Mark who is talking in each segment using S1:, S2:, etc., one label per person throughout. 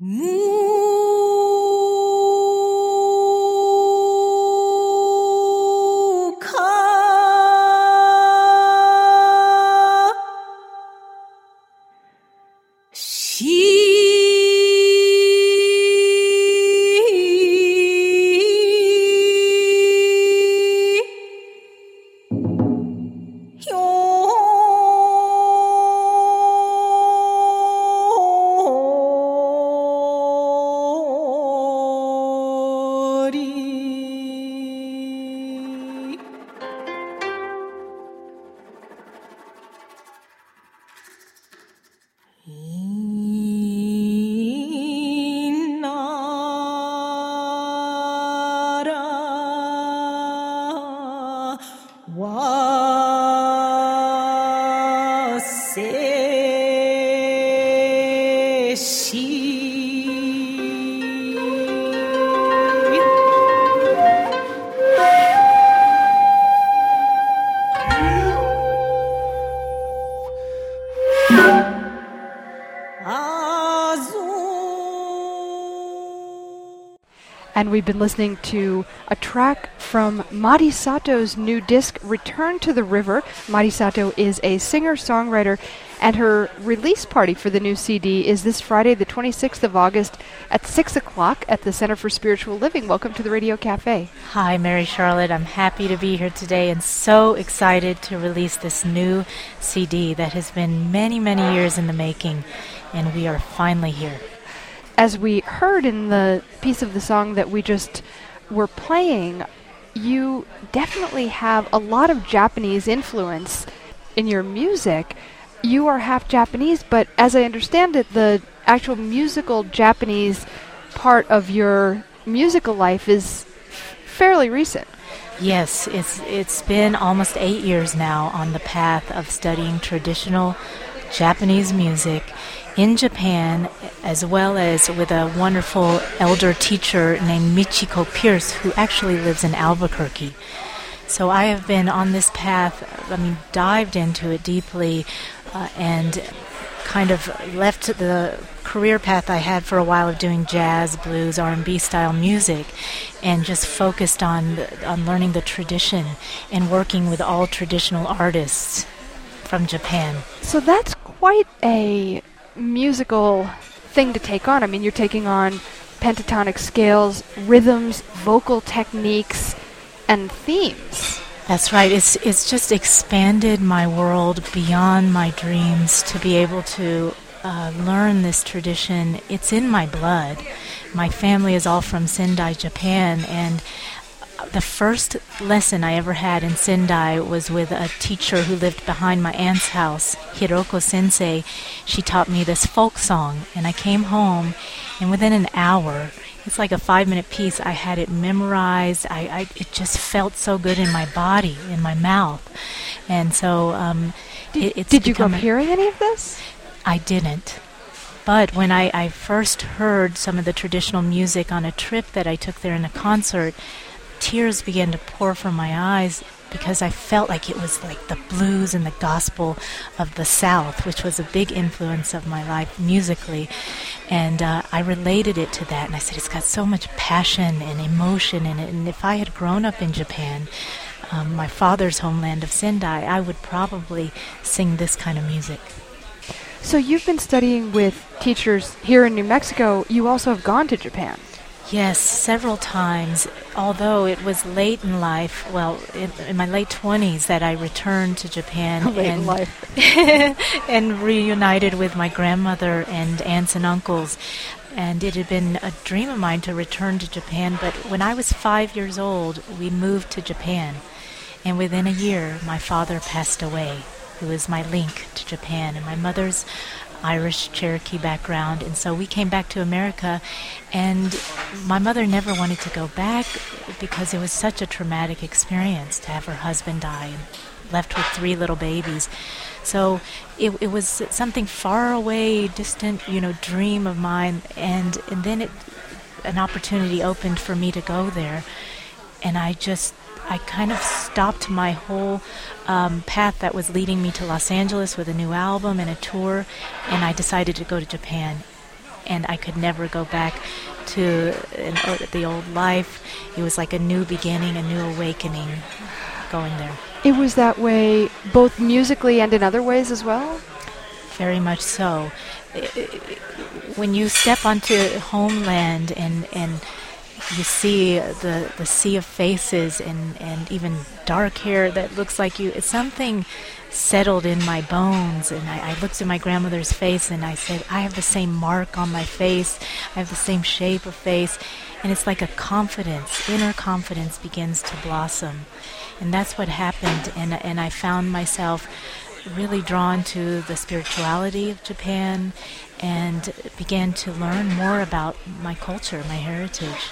S1: And we've been listening to a track from Mari Sato's new disc, Return to the River. Mari Sato is a singer-songwriter, and her release party for the new CD is this Friday, the 26th of August at 6 o'clock at the Center for Spiritual Living. Welcome to the Radio Cafe.
S2: Hi, Mary Charlotte. I'm happy to be here today and so excited to release this new CD that has been many, many years in the making, and we are finally here.
S1: As we heard in the piece of the song that we just were playing, you definitely have a lot of Japanese influence in your music. You are half Japanese, but as I understand it, the actual musical Japanese part of your musical life is fairly recent.
S2: Yes, it's been almost 8 years now on the path of studying traditional Japanese music in Japan, as well as with a wonderful elder teacher named Michiko Pierce, who actually lives in Albuquerque. So I have been on this path, dived into it deeply, and kind of left the career path I had for a while of doing jazz, blues, R&B style music, and just focused on learning the tradition and working with all traditional artists from Japan.
S1: So that's quite a musical thing to take on. I mean, you're taking on pentatonic scales, rhythms, vocal techniques, and themes.
S2: That's right. It's just expanded my world beyond my dreams to be able to learn this tradition. It's in my blood. My family is all from Sendai, Japan, and the first lesson I ever had in Sendai was with a teacher who lived behind my aunt's house, Hiroko Sensei. She taught me this folk song, and I came home, and within an hour, it's like a 5-minute piece, I had it memorized. It just felt so good in my body, in my mouth. And so
S1: Did you grow up hearing any of this?
S2: I didn't. But when I first heard some of the traditional music on a trip that I took there in a concert, tears began to pour from my eyes because I felt like it was like the blues and the gospel of the South, which was a big influence of my life musically. And I related it to that, and I said, it's got so much passion and emotion in it. And if I had grown up in Japan, my father's homeland of Sendai, I would probably sing this kind of music.
S1: So you've been studying with teachers here in New Mexico. You also have gone to Japan.
S2: Yes, several times, although it was late in life, in my late 20s, that I returned to Japan and reunited with my grandmother and aunts and uncles. And it had been a dream of mine to return to Japan, but when I was 5 years old, we moved to Japan. And within a year, my father passed away, who was my link to Japan, and my mother's Irish Cherokee background, and so we came back to America, and my mother never wanted to go back because it was such a traumatic experience to have her husband die and left with 3 little babies. So it was something far away, distant, dream of mine, and then an opportunity opened for me to go there, and I kind of stopped my whole path that was leading me to Los Angeles with a new album and a tour, and I decided to go to Japan. and I could never go back to the old life. It was like a new beginning, a new awakening going there.
S1: It was that way both musically and in other ways as well?
S2: Very much so. When you step onto homeland and you see the sea of faces and even dark hair that looks like you, it's something settled in my bones. And I looked at my grandmother's face and I said, I have the same mark on my face, I have the same shape of face. And it's like a confidence, inner confidence begins to blossom. And that's what happened. And I found myself really drawn to the spirituality of Japan and began to learn more about my culture, my heritage.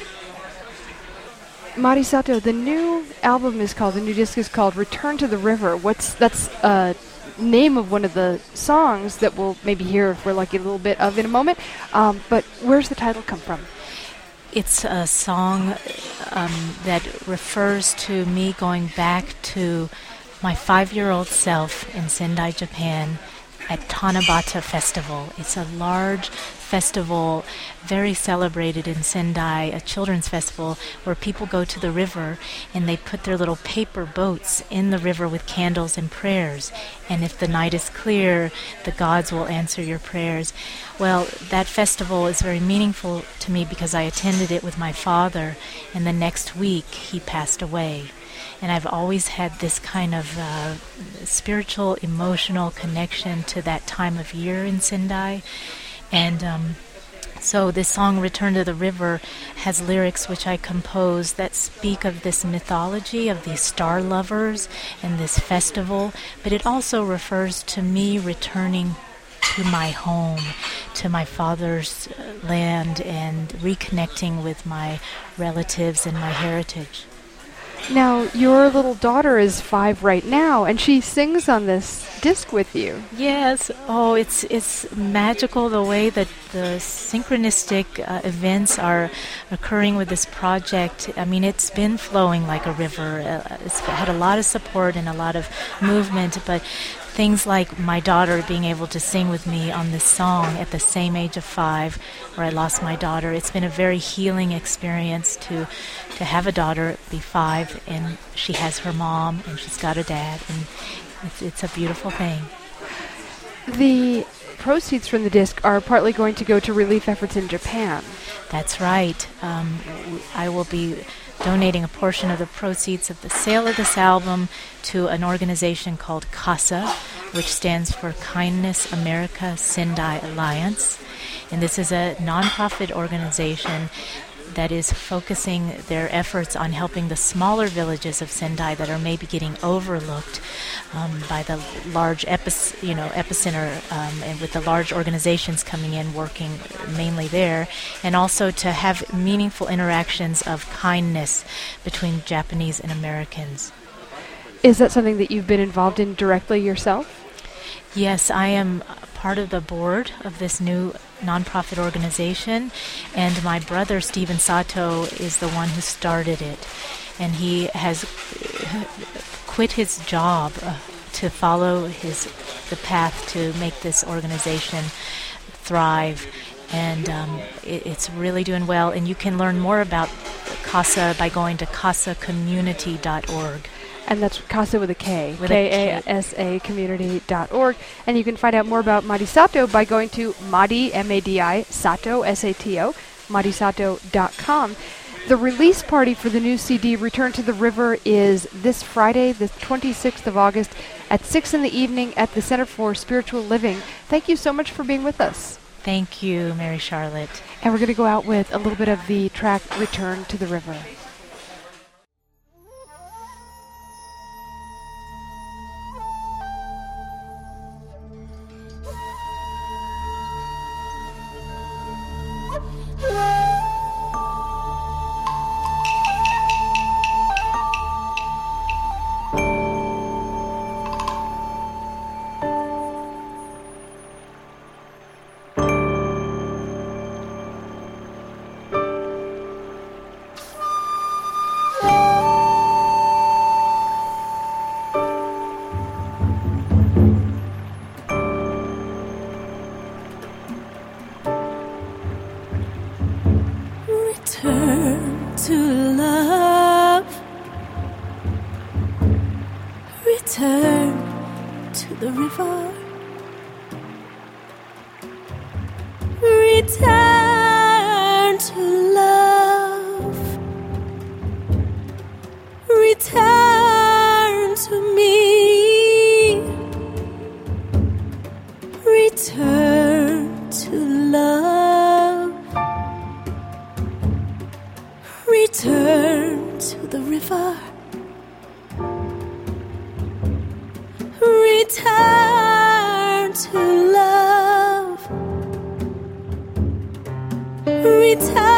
S1: Mari Sato, the new new disc is called Return to the River. That's name of one of the songs that we'll maybe hear, if we're lucky, a little bit of in a moment. But where's the title come from?
S2: It's a song that refers to me going back to my 5-year-old self in Sendai, Japan, at Tanabata Festival. It's a large festival, very celebrated in Sendai, a children's festival where people go to the river and they put their little paper boats in the river with candles and prayers. And if the night is clear, the gods will answer your prayers. Well, that festival is very meaningful to me because I attended it with my father, and the next week he passed away. And I've always had this kind of spiritual, emotional connection to that time of year in Sendai. And so this song, Return to the River, has lyrics which I composed that speak of this mythology of these star lovers and this festival, but it also refers to me returning to my home, to my father's land, and reconnecting with my relatives and my heritage.
S1: Now, your little daughter is 5 right now, and she sings on this disc with you.
S2: Yes. Oh, it's magical the way that the synchronistic events are occurring with this project. I mean, it's been flowing like a river. It's had a lot of support and a lot of movement, but things like my daughter being able to sing with me on this song at the same age of 5, where I lost my daughter. It's been a very healing experience to have a daughter be 5, and she has her mom, and she's got a dad, and it's a beautiful thing.
S1: The proceeds from the disc are partly going to go to relief efforts in Japan.
S2: That's right. I will be donating a portion of the proceeds of the sale of this album to an organization called CASA, which stands for Kindness America Sendai Alliance. And this is a nonprofit organization that is focusing their efforts on helping the smaller villages of Sendai that are maybe getting overlooked by the large epicenter, and with the large organizations coming in working mainly there, and also to have meaningful interactions of kindness between Japanese and Americans.
S1: Is that something that you've been involved in directly yourself?
S2: Yes, I am part of the board of this new nonprofit organization, and my brother Stephen Sato is the one who started it, and he has quit his job to follow the path to make this organization thrive, and it's really doing well. And you can learn more about CASA by going to casacommunity.org.
S1: And that's CASA with a K, K-A-S-A community.org. And you can find out more about Mari Sato by going to Madi, M-A-D-I, Sato, S-A-T-O, marisato.com. The release party for the new CD, Return to the River, is this Friday, the 26th of August, at 6 in the evening at the Center for Spiritual Living. Thank you so much for being with us.
S2: Thank you, Mary Charlotte.
S1: And we're going to go out with a little bit of the track Return to the River.
S3: Return to love. Return to the river. Return to love. Return to me. Return to love. Return to the river. Return to love. Return